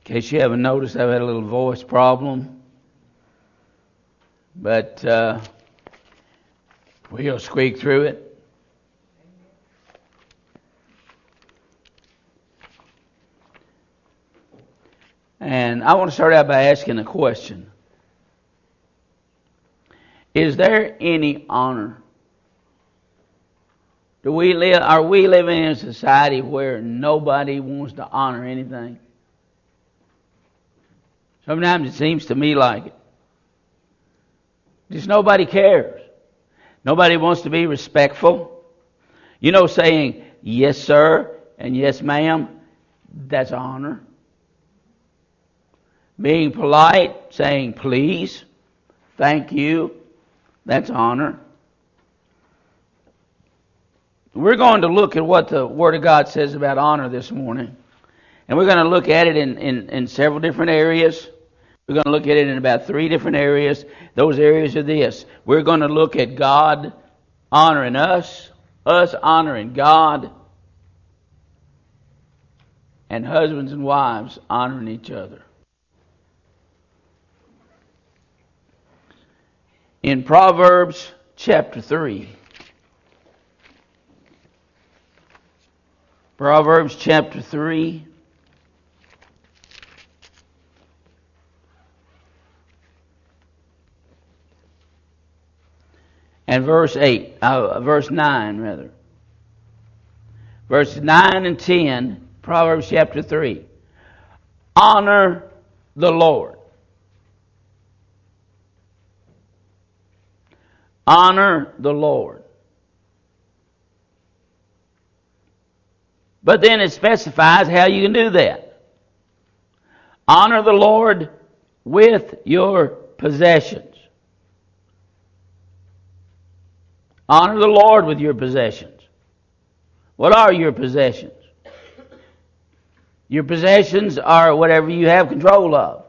case you haven't noticed, I've had a little voice problem. But we'll squeak through it. And I want to start out by asking a question. Is there any honor? Are we living in a society where nobody wants to honor anything? Sometimes it seems to me like it. Just nobody cares. Nobody wants to be respectful. You know, saying yes sir and yes ma'am, that's honor. Being polite, saying please, thank you, that's honor. We're going to look at what the Word of God says about honor this morning. And we're going to look at it in several different areas. We're going to look at it in about 3 different areas. Those areas are this. We're going to look at God honoring us honoring God, and husbands and wives honoring each other. In Proverbs chapter 3. Proverbs chapter 3. And verse 9 rather. Verses 9 and 10, Proverbs chapter 3. Honor the Lord. Honor the Lord. But then it specifies how you can do that. Honor the Lord with your possessions. Honor the Lord with your possessions. What are your possessions? Your possessions are whatever you have control of.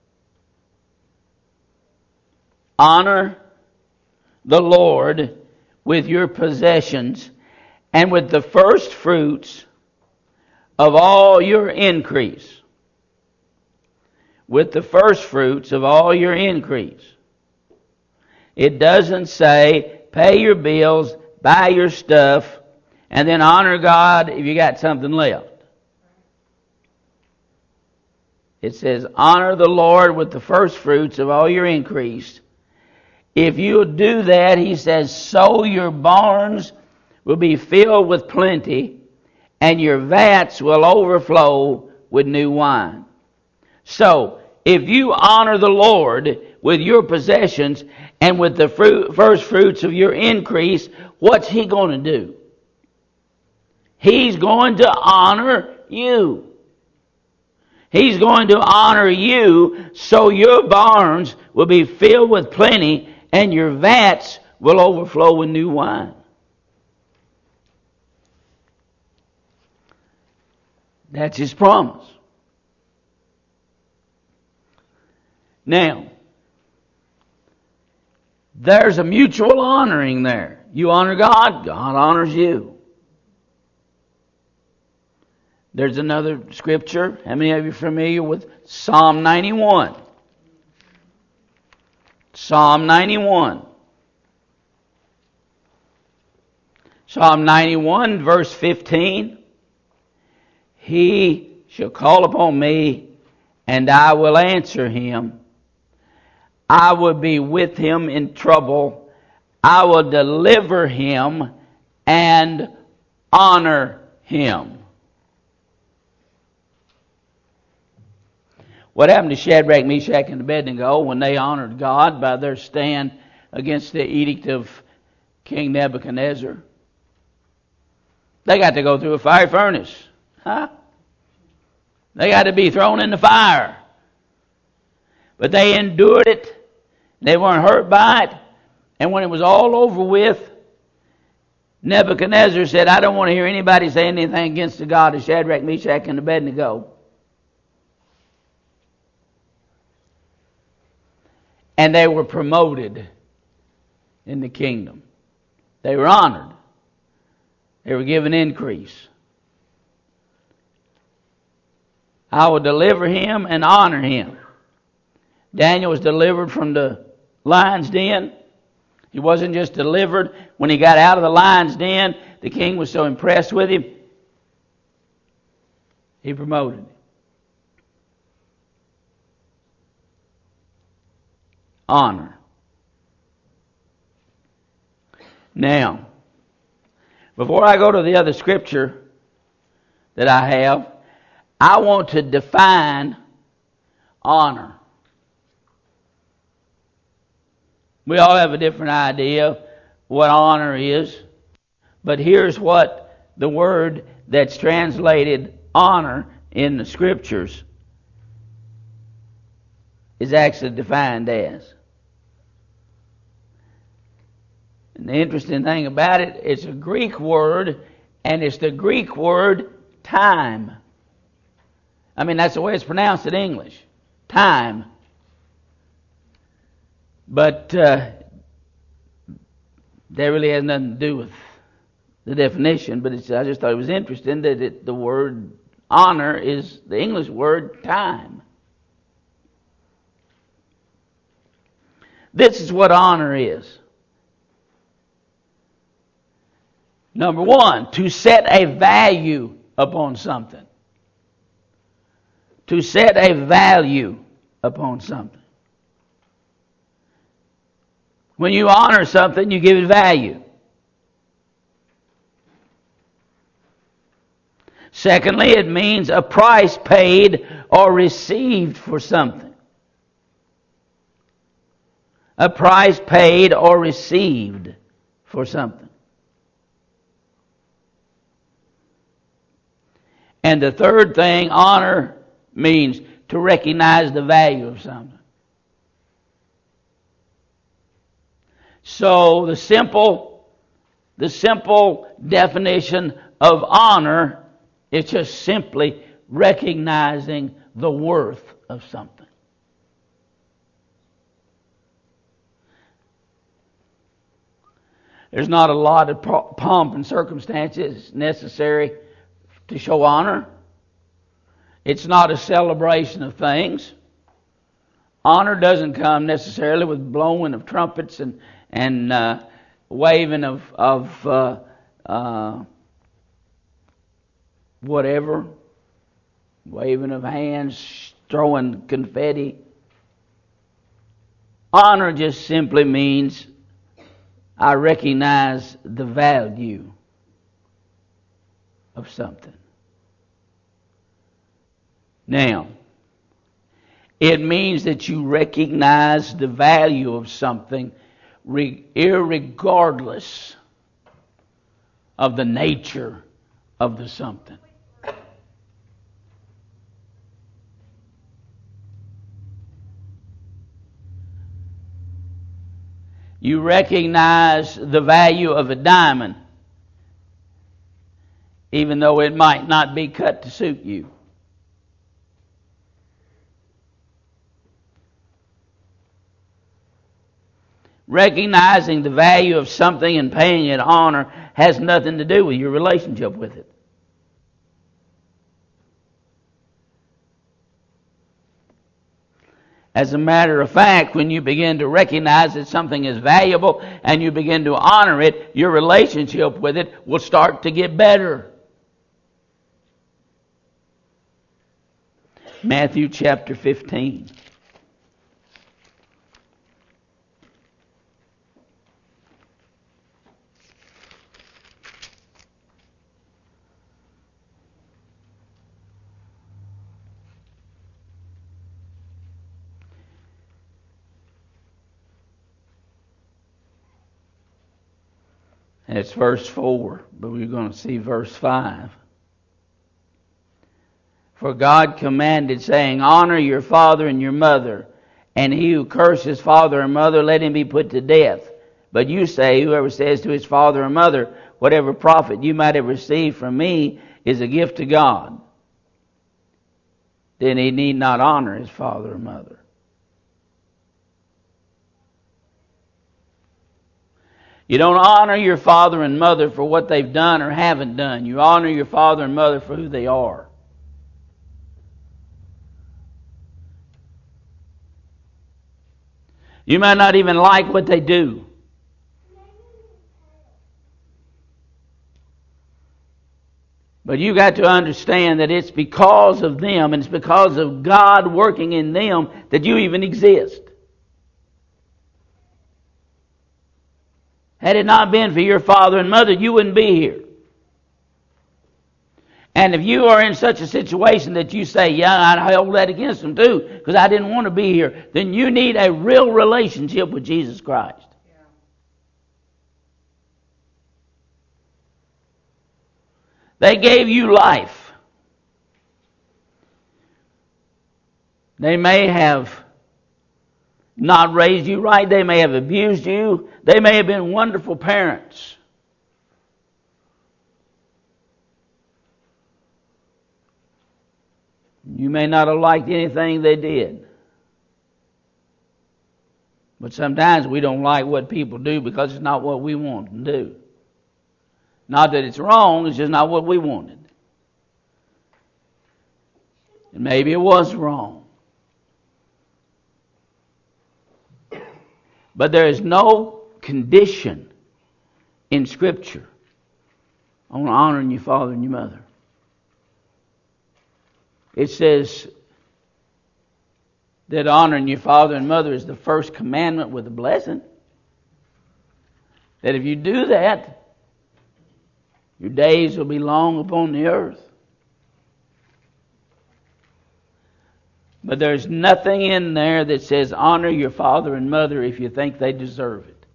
Honor the Lord with your possessions and with the first fruits of all your increase. With the first fruits of all your increase. It doesn't say pay your bills, buy your stuff, and then honor God if you got something left. It says honor the Lord with the first fruits of all your increase. If you do that, he says, so your barns will be filled with plenty, and your vats will overflow with new wine. So, if you honor the Lord with your possessions and with the first fruits of your increase, what's he going to do? He's going to honor you. He's going to honor you so your barns will be filled with plenty and your vats will overflow with new wine. That's his promise. Now, there's a mutual honoring there. You honor God, God honors you. There's another scripture. How many of you are familiar with Psalm 91? Psalm 91. Psalm 91, verse 15. He shall call upon me, and I will answer him. I will be with him in trouble. I will deliver him and honor him. What happened to Shadrach, Meshach, and Abednego when they honored God by their stand against the edict of King Nebuchadnezzar? They got to go through a fire furnace. Huh? They got to be thrown in the fire. But they endured it. They weren't hurt by it. And when it was all over with, Nebuchadnezzar said, I don't want to hear anybody say anything against the God of Shadrach, Meshach, and Abednego. And they were promoted in the kingdom. They were honored. They were given increase. I will deliver him and honor him. Daniel was delivered from the lion's den. He wasn't just delivered when he got out of the lion's den. The king was so impressed with him, he promoted him. Honor. Now, before I go to the other scripture that I have, I want to define honor. We all have a different idea what honor is, but here's what the word that's translated honor in the scriptures is actually defined as. And the interesting thing about it, it's a Greek word, and it's the Greek word time. I mean, that's the way it's pronounced in English. Time. But that really has nothing to do with the definition, but I just thought it was interesting that the word honor is the English word time. This is what honor is. Number one, to set a value upon something. To set a value upon something. When you honor something, you give it value. Secondly, it means a price paid or received for something. A price paid or received for something. And the third thing, honor means to recognize the value of something. So the simple definition of honor is just simply recognizing the worth of something. There's not a lot of pomp and circumstances necessary to show honor. It's not a celebration of things. Honor doesn't come necessarily with blowing of trumpets and waving of whatever, waving of hands, throwing confetti. Honor just simply means I recognize the value of something. Now, it means that you recognize the value of something irregardless of the nature of the something. You recognize the value of a diamond, even though it might not be cut to suit you. Recognizing the value of something and paying it honor has nothing to do with your relationship with it. As a matter of fact, when you begin to recognize that something is valuable and you begin to honor it, your relationship with it will start to get better. Matthew chapter 15. And it's verse 4, but we're going to see verse 5. For God commanded, saying, honor your father and your mother, and he who curses father or mother, let him be put to death. But you say, whoever says to his father or mother, whatever profit you might have received from me is a gift to God, then he need not honor his father or mother. You don't honor your father and mother for what they've done or haven't done. You honor your father and mother for who they are. You might not even like what they do. But you got to understand that it's because of them and it's because of God working in them that you even exist. Had it not been for your father and mother, you wouldn't be here. And if you are in such a situation that you say, yeah, I hold that against them too, because I didn't want to be here, then you need a real relationship with Jesus Christ. They gave you life. They may have not raised you right. They may have abused you. They may have been wonderful parents. You may not have liked anything they did. But sometimes we don't like what people do because it's not what we want them to do. Not that it's wrong, it's just not what we wanted. And maybe it was wrong. But there is no condition in Scripture on honoring your father and your mother. It says that honoring your father and mother is the first commandment with a blessing. That if you do that, your days will be long upon the earth. But there's nothing in there that says honor your father and mother if you think they deserve it.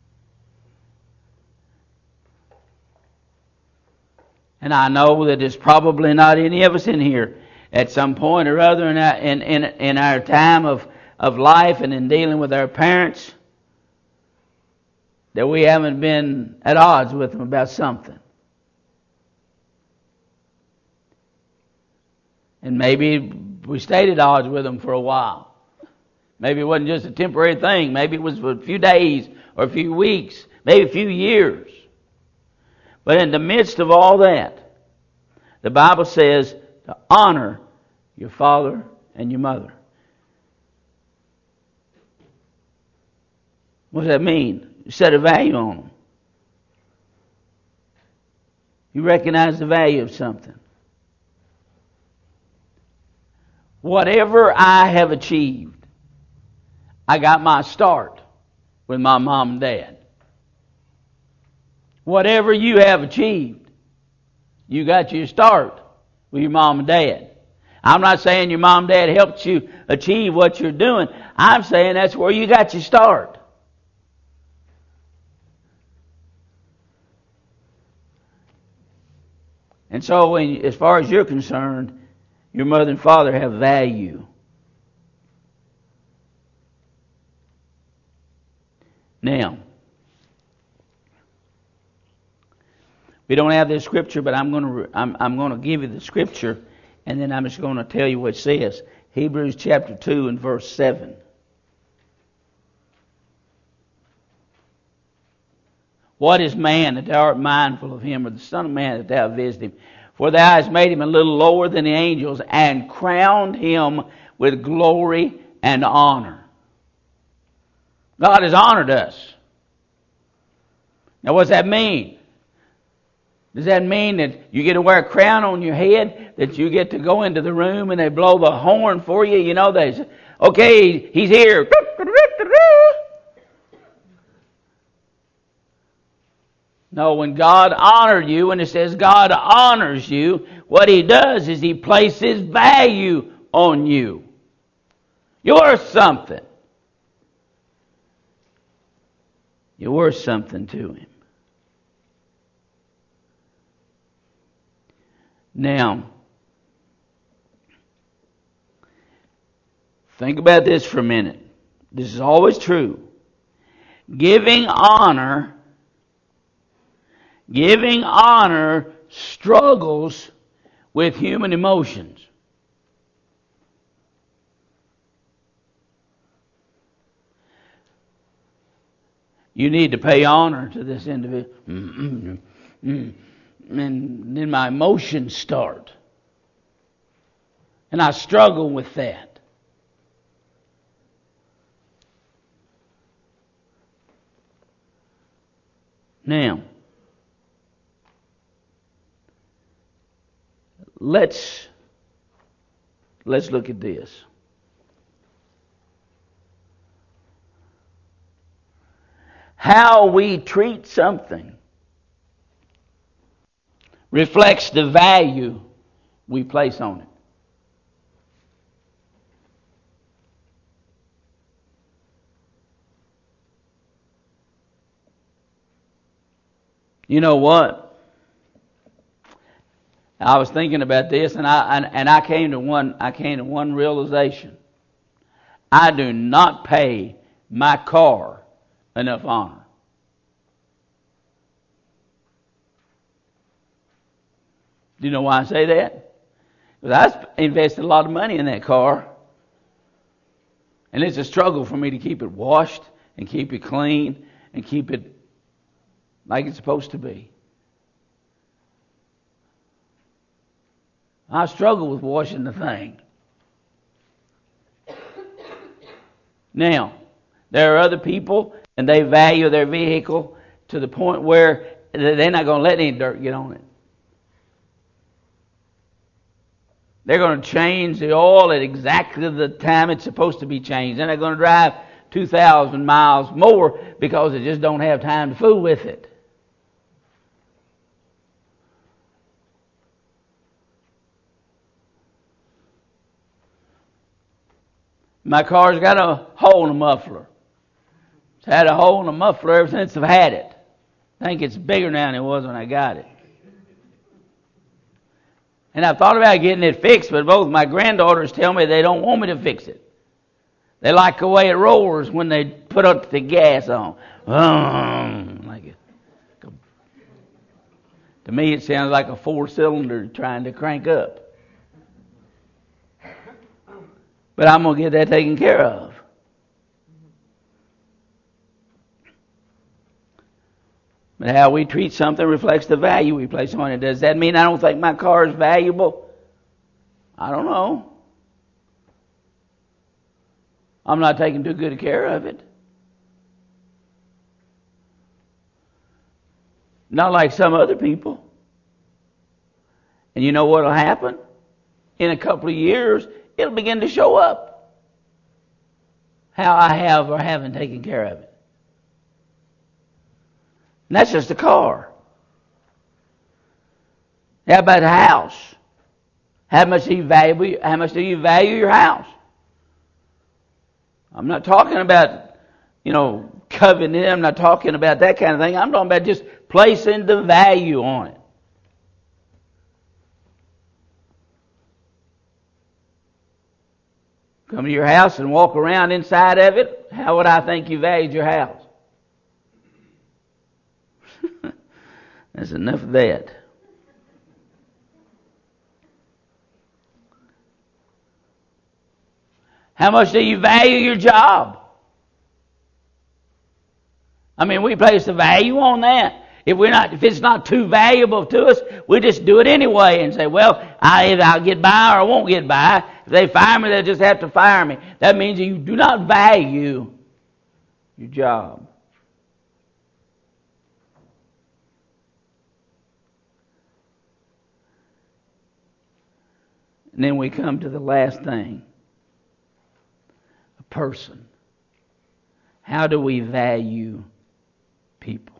And I know that there's probably not any of us in here at some point or other in our time of life and in dealing with our parents that we haven't been at odds with them about something. And maybe we stayed at odds with them for a while. Maybe it wasn't just a temporary thing. Maybe it was for a few days or a few weeks, maybe a few years. But in the midst of all that, the Bible says to honor your father and your mother. What does that mean? You set a value on them. You recognize the value of something. Whatever I have achieved, I got my start with my mom and dad. Whatever you have achieved, you got your start with your mom and dad. I'm not saying your mom and dad helped you achieve what you're doing. I'm saying that's where you got your start. And so as far as you're concerned, your mother and father have value. Now, we don't have this scripture, but I'm going to give you the scripture, and then I'm just going to tell you what it says. Hebrews chapter 2 and verse 7. What is man that thou art mindful of him, or the son of man that thou visited him? For thou hast made him a little lower than the angels, and crowned him with glory and honor. God has honored us. Now what's that mean? Does that mean that you get to wear a crown on your head, that you get to go into the room and they blow the horn for you? You know, they say, okay, he's here. No, when God honored you, when it says God honors you, what He does is He places value on you. You're worth something. You're worth something to Him. Now, think about this for a minute. This is always true. Giving honor struggles with human emotions. You need to pay honor to this individual. And then my emotions start. And I struggle with that. Now, let's look at this. How we treat something reflects the value we place on it. You know what? I was thinking about this, and I came to one realization. I do not pay my car enough honor. Do you know why I say that? Because I invested a lot of money in that car, and it's a struggle for me to keep it washed and keep it clean and keep it like it's supposed to be. I struggle with washing the thing. Now, there are other people, and they value their vehicle to the point where they're not going to let any dirt get on it. They're going to change the oil at exactly the time it's supposed to be changed. Then they're going to drive 2,000 miles more because they just don't have time to fool with it. My car's got a hole in the muffler. It's had a hole in the muffler ever since I've had it. I think it's bigger now than it was when I got it. And I've thought about getting it fixed, but both my granddaughters tell me they don't want me to fix it. They like the way it roars when they put up the gas on. Like it. To me, it sounds like a 4-cylinder trying to crank up. But I'm going to get that taken care of. But how we treat something reflects the value we place on it. Does that mean I don't think my car is valuable? I don't know. I'm not taking too good care of it. Not like some other people. And you know what will happen? In a couple of years, it'll begin to show up how I have or haven't taken care of it. And that's just a car. How about a house? How much do you value your house? I'm not talking about, coveting. I'm not talking about that kind of thing. I'm talking about just placing the value on it. Come to your house and walk around inside of it. How would I think you valued your house? That's enough of that. How much do you value your job? I mean, we place the value on that. If it's not too valuable to us, we just do it anyway and say, well, either I'll get by or I won't get by. If they fire me, they'll just have to fire me. That means you do not value your job. And then we come to the last thing. A person. How do we value people?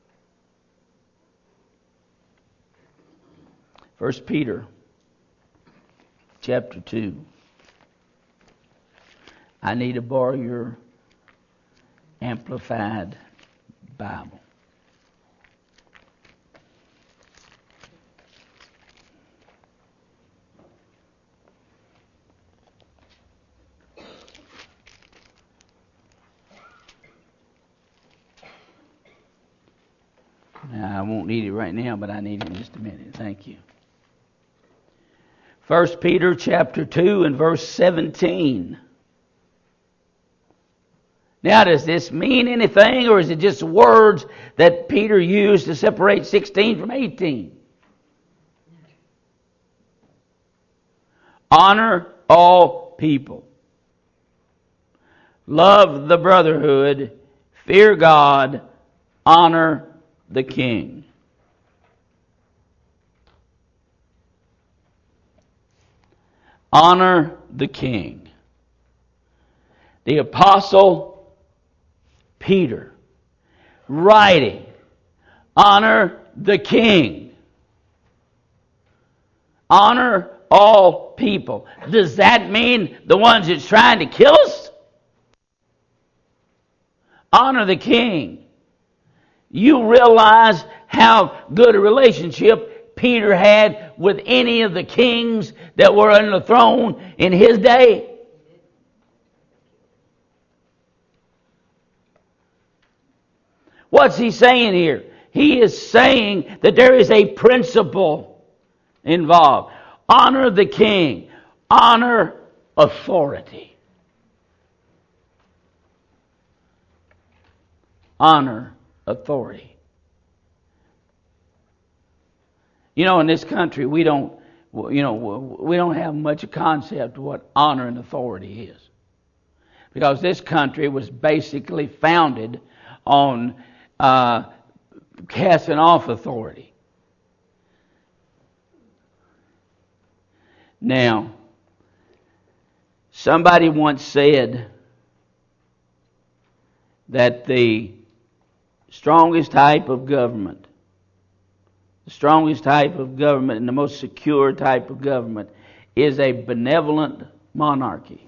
1 Peter chapter 2. I need to borrow your Amplified Bible. Now, I won't need it right now, but I need it in just a minute. Thank you. 1 Peter chapter 2 and verse 17. Now, does this mean anything, or is it just words that Peter used to separate 16 from 18? Honor all people. Love the brotherhood. Fear God. Honor the king. Honor the king. The apostle Peter writing, honor the king. Honor all people. Does that mean the ones that's trying to kill us? Honor the king. You realize how good a relationship Peter had with any of the kings that were on the throne in his day? What's he saying here? He is saying that there is a principle involved. Honor the king. Honor authority. Honor authority. You know, in this country, we don't have much concept of what honor and authority is, because this country was basically founded on casting off authority. Now, somebody once said that the strongest type of government and the most secure type of government is a benevolent monarchy.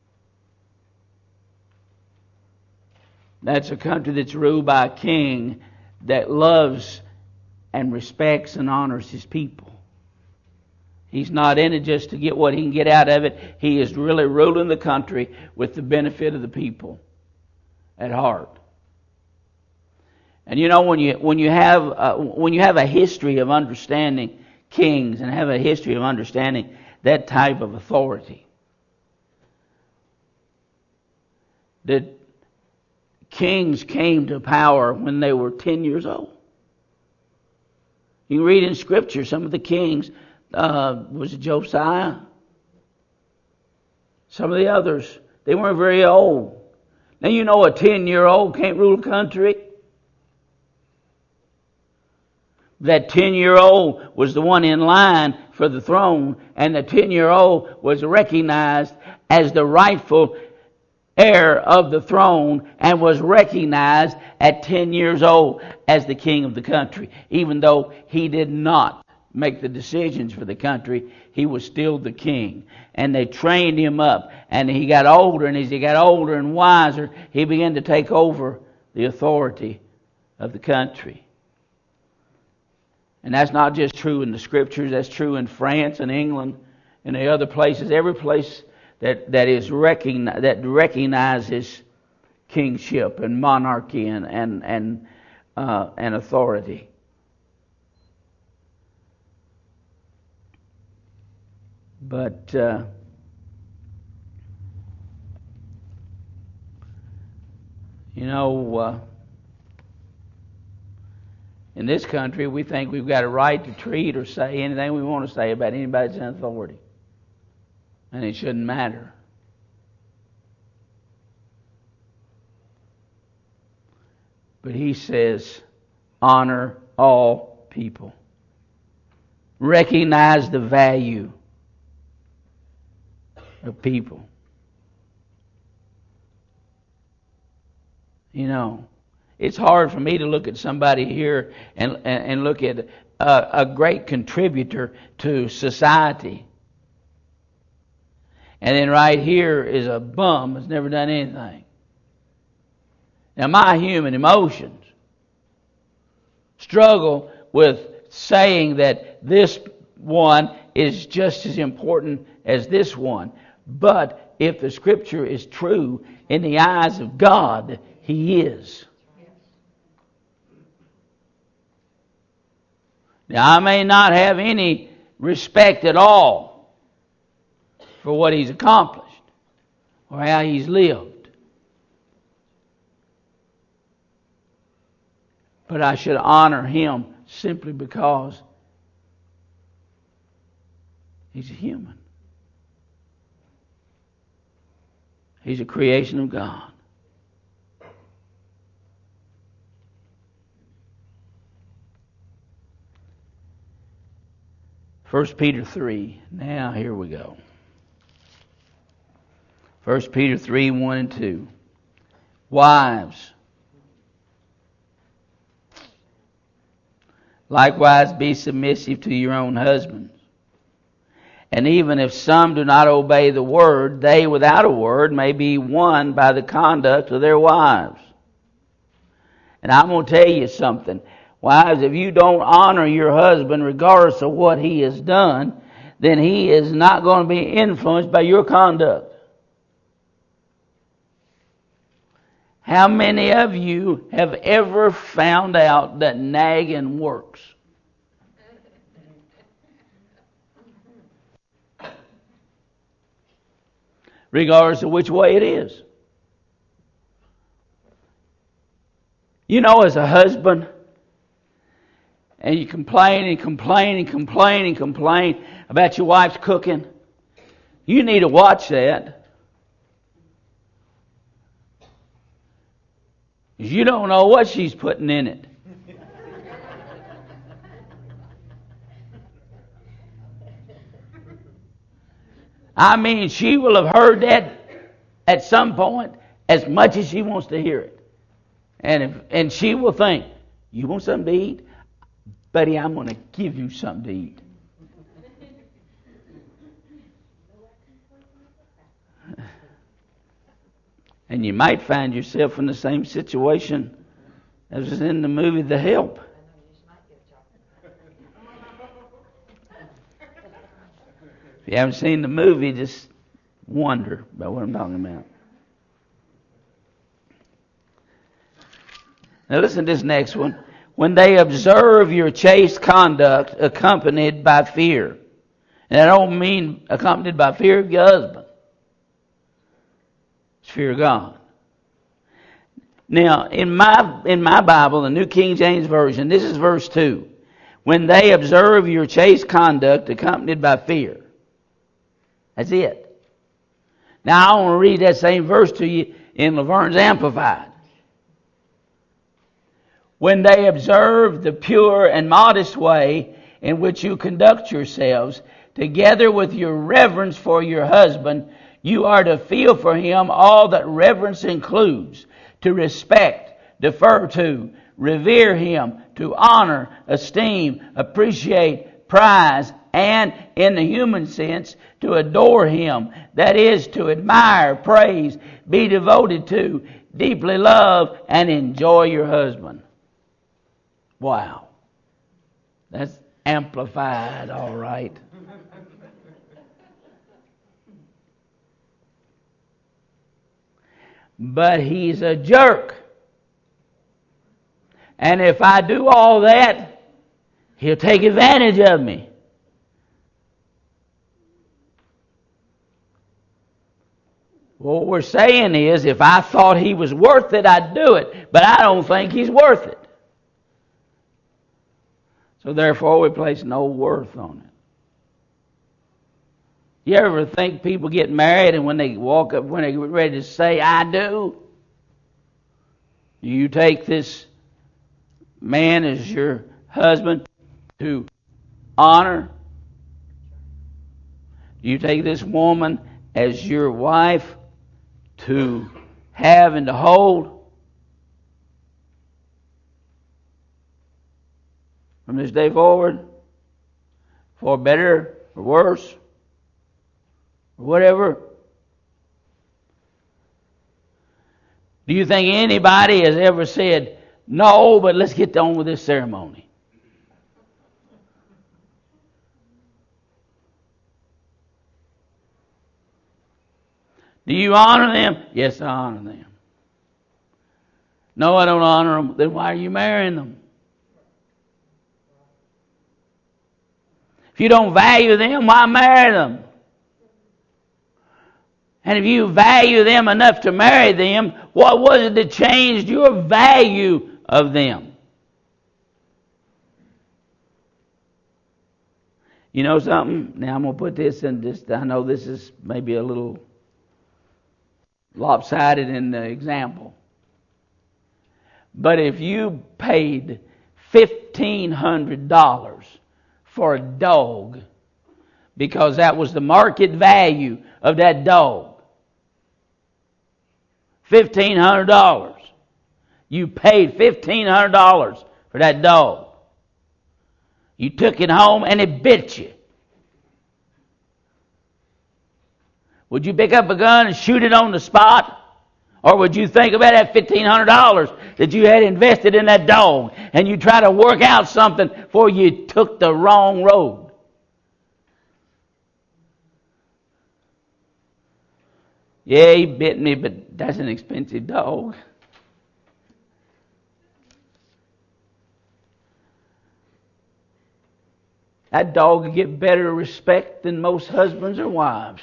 That's a country that's ruled by a king that loves and respects and honors his people. He's not in it just to get what he can get out of it. He is really ruling the country with the benefit of the people at heart. And you know, when you have a history of understanding kings and have a history of understanding that type of authority, that kings came to power when they were 10 years old. You can read in Scripture some of the kings. Was it Josiah? Some of the others, they weren't very old. Now you know a 10-year-old can't rule a country. That 10-year-old was the one in line for the throne, and the 10-year-old was recognized as the rightful heir of the throne and was recognized at 10 years old as the king of the country. Even though he did not make the decisions for the country, he was still the king. And they trained him up, and he got older, and as he got older and wiser, he began to take over the authority of the country. And that's not just true in the Scriptures, that's true in France and England and the other places. Every place that recognizes kingship and monarchy and authority. But in this country, we think we've got a right to treat or say anything we want to say about anybody's in authority. And it shouldn't matter. But he says, honor all people. Recognize the value of people. You know, it's hard for me to look at somebody here and look at a great contributor to society. And then right here is a bum that's never done anything. Now my human emotions struggle with saying that this one is just as important as this one. But if the Scripture is true, in the eyes of God, He is. Now I may not have any respect at all for what he's accomplished or how he's lived, but I should honor him simply because he's a human. He's a creation of God. 1 Peter 3. Now, here we go. 1 Peter 3, 1 and 2. Wives, likewise be submissive to your own husbands. And even if some do not obey the word, they without a word may be won by the conduct of their wives. And I'm going to tell you something. Wives, if you don't honor your husband regardless of what he has done, then he is not going to be influenced by your conduct. How many of you have ever found out that nagging works? Regardless of which way it is. You know, as a husband, and you complain and complain and complain and complain about your wife's cooking, you need to watch that. Because you don't know what she's putting in it. I mean, she will have heard that at some point as much as she wants to hear it. And she will think, you want something to eat? Buddy, I'm going to give you something to eat. And you might find yourself in the same situation as was in the movie The Help. If you haven't seen the movie, just wonder about what I'm talking about. Now listen to this next one. When they observe your chaste conduct accompanied by fear. And I don't mean accompanied by fear of your husband. It's fear of God. Now, in my Bible, the New King James Version, this is verse 2. When they observe your chaste conduct accompanied by fear. That's it. Now, I want to read that same verse to you in Laverne's Amplified. When they observe the pure and modest way in which you conduct yourselves, together with your reverence for your husband, you are to feel for him all that reverence includes, to respect, defer to, revere him, to honor, esteem, appreciate, prize, and, in the human sense, to adore him. That is, to admire, praise, be devoted to, deeply love, and enjoy your husband. Wow. That's amplified, all right. But he's a jerk. And if I do all that, he'll take advantage of me. What we're saying is, if I thought he was worth it, I'd do it. But I don't think he's worth it. So therefore, we place no worth on it. You ever think people get married and when they walk up, when they get ready to say, I do, you take this man as your husband to honor? Do you take this woman as your wife to have and to hold? From this day forward, for better or worse, or whatever. Do you think anybody has ever said, no, but let's get on with this ceremony? Do you honor them? Yes, I honor them. No, I don't honor them. Then why are you marrying them? If you don't value them, why marry them? And if you value them enough to marry them, what was it that changed your value of them? You know something? Now I'm going to put this in this. I know this is maybe a little lopsided in the example. But if you paid $1,500 for a dog because that was the market value of that dog. $1,500. You paid $1,500 for that dog. You took it home and it bit you. Would you pick up a gun and shoot it on the spot? Or would you think about that $1,500 that you had invested in that dog and you try to work out something before you took the wrong road? Yeah, he bit me, but that's an expensive dog. That dog would get better respect than most husbands or wives.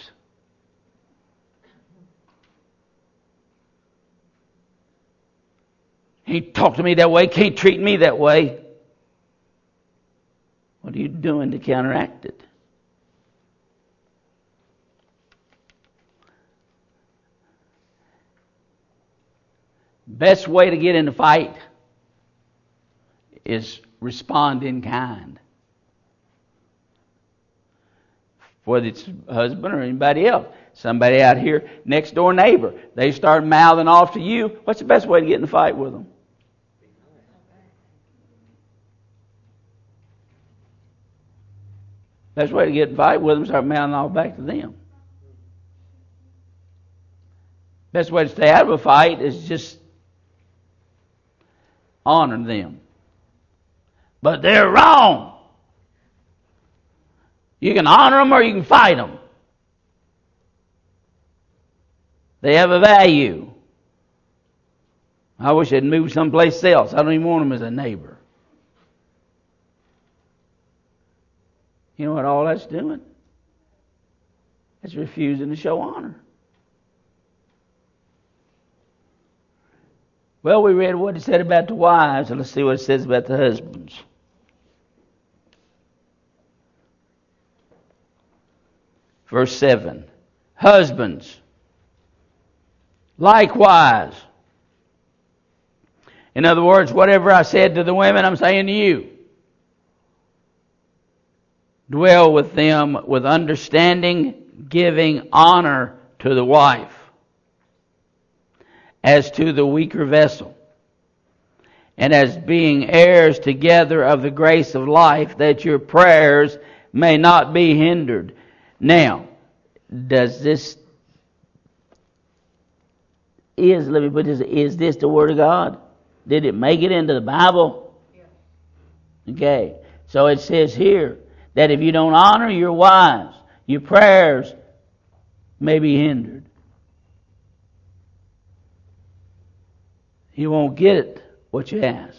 He talked to me that way, can't treat me that way. What are you doing to counteract it? Best way to get in a fight is respond in kind. Whether it's husband or anybody else. Somebody out here, next door neighbor, they start mouthing off to you. What's the best way to get in a fight with them? Best way to get in a fight with them is start mouthing off back to them. Best way to stay out of a fight is just honor them. But they're wrong. You can honor them or you can fight them. They have a value. I wish they'd moved someplace else. I don't even want them as a neighbor. You know what all that's doing? It's refusing to show honor. Well, we read what it said about the wives, and let's see what it says about the husbands. Verse 7. Husbands, likewise. In other words, whatever I said to the women, I'm saying to you. Dwell with them with understanding, giving honor to the wife as to the weaker vessel, and as being heirs together of the grace of life, that your prayers may not be hindered. Now, is this the Word of God? Did it make it into the Bible? Yeah. Okay. So it says here that if you don't honor your wives, your prayers may be hindered. You won't get what you ask.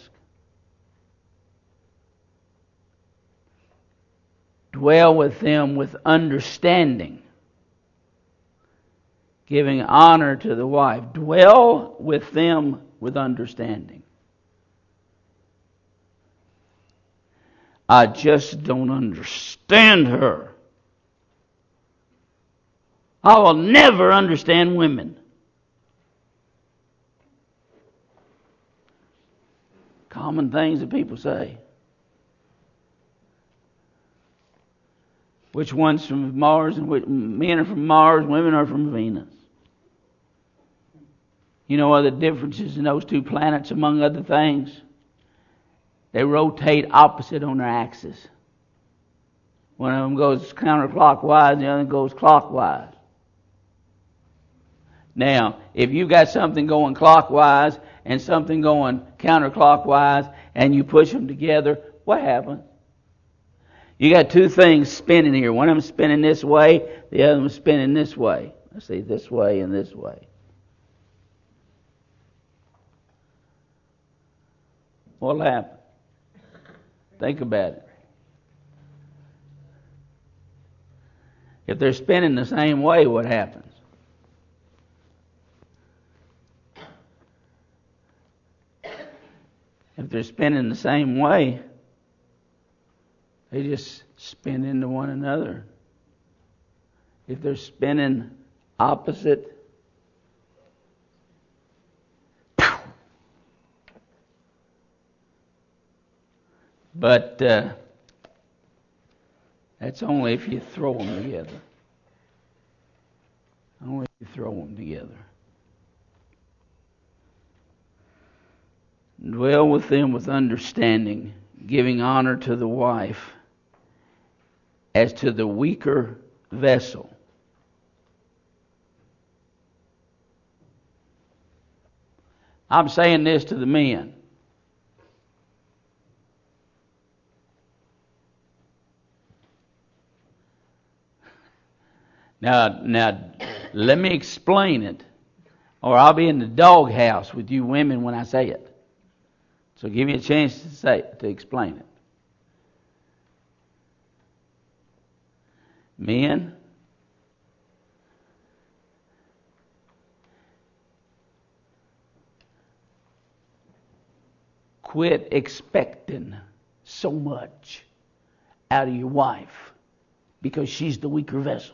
Dwell with them with understanding, giving honor to the wife. Dwell with them with understanding. I just don't understand her. I will never understand women. Common things that people say. Which one's from Mars and men are from Mars, women are from Venus. You know what the differences in those two planets, among other things? They rotate opposite on their axis. One of them goes counterclockwise and the other goes clockwise. Now, if you've got something going clockwise and something going counterclockwise and you push them together, what happens? You got two things spinning here. One of them spinning this way, the other one spinning this way. Let's see, this way and this way. What'll happen? Think about it. If they're spinning the same way, what happens? If they're spinning the same way, they just spin into one another. If they're spinning opposite, but That's only if you throw them together. Only if you throw them together. Dwell with them with understanding, giving honor to the wife as to the weaker vessel. I'm saying this to the men. Now, let me explain it, or I'll be in the doghouse with you women when I say it. So give me a chance to explain it. Men, quit expecting so much out of your wife because she's the weaker vessel.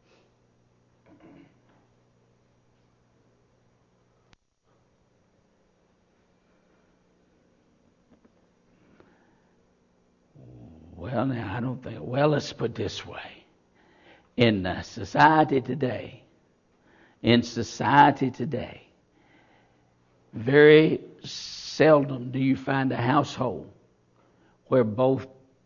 Well, now, I don't think... Well, let's put it this way. In society today, very seldom do you find a household where both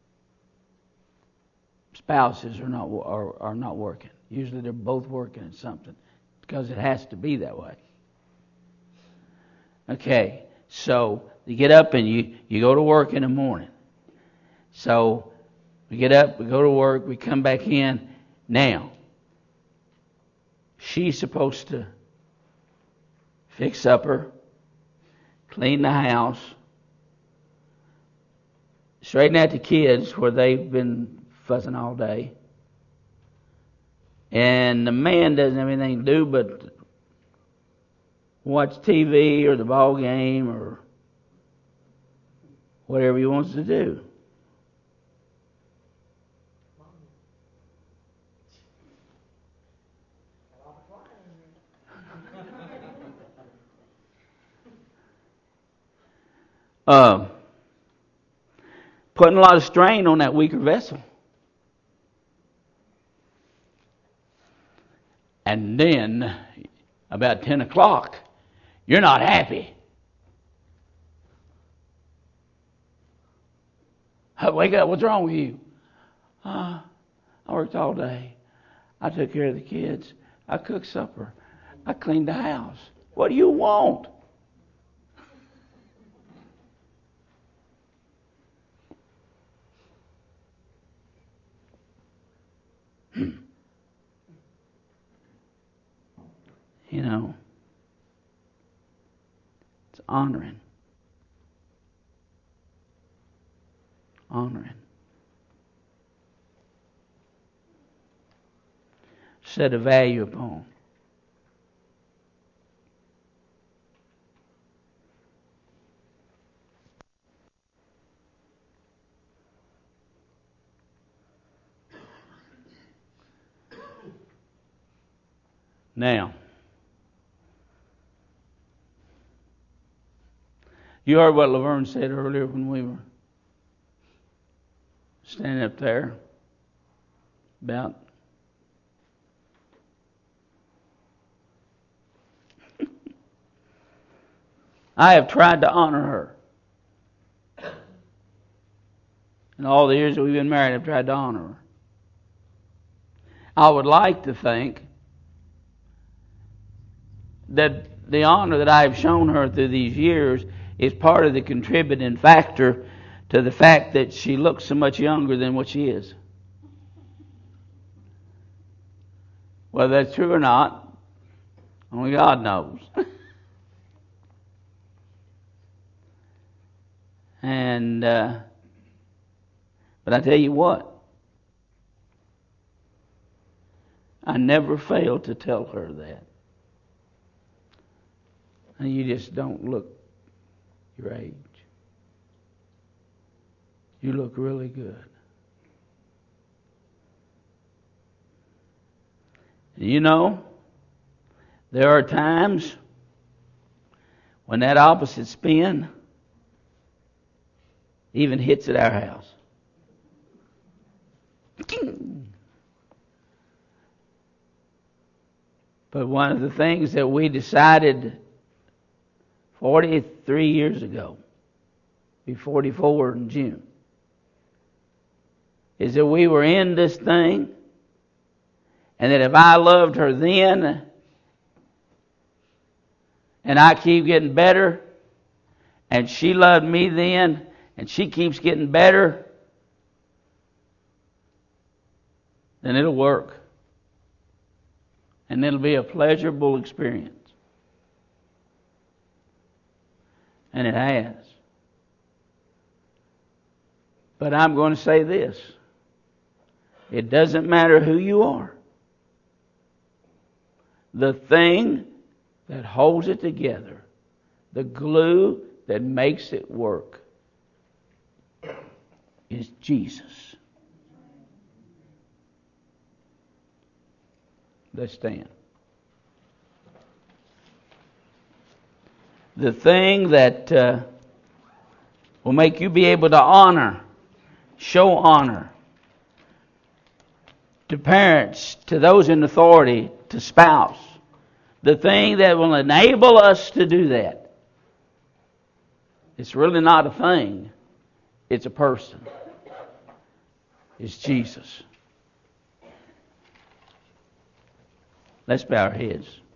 spouses are not working. Usually they're both working at something because it has to be that way. Okay, so you get up and you go to work in the morning. So we get up, we go to work, we come back in. Now, she's supposed to fix supper, clean the house, straighten out the kids where they've been fussing all day. And the man doesn't have anything to do but watch TV or the ball game or whatever he wants to do. Putting a lot of strain on that weaker vessel. And then, about 10 o'clock, you're not happy. Wake up, what's wrong with you? I worked all day. I took care of the kids. I cooked supper. I cleaned the house. What do you want? You know, it's honoring. Set a value upon. Now, you heard what Laverne said earlier when we were standing up there about I have tried to honor her. In all the years that we've been married, I've tried to honor her. I would like to think that the honor that I have shown her through these years is part of the contributing factor to the fact that she looks so much younger than what she is. Whether that's true or not, only God knows. And but I tell you what, I never fail to tell her that. And you just don't look your age. You look really good. You know, there are times when that opposite spin even hits at our house. But one of the things that we decided 43 years ago, be 44 in June, is that we were in this thing, and that if I loved her then, and I keep getting better, and she loved me then, and she keeps getting better, then it'll work. And it'll be a pleasurable experience. And it has. But I'm going to say this. It doesn't matter who you are. The thing that holds it together, the glue that makes it work, is Jesus. Let's stand. The thing that will make you be able to show honor to parents, to those in authority, to spouse. The thing that will enable us to do that. It's really not a thing. It's a person. It's Jesus. Let's bow our heads.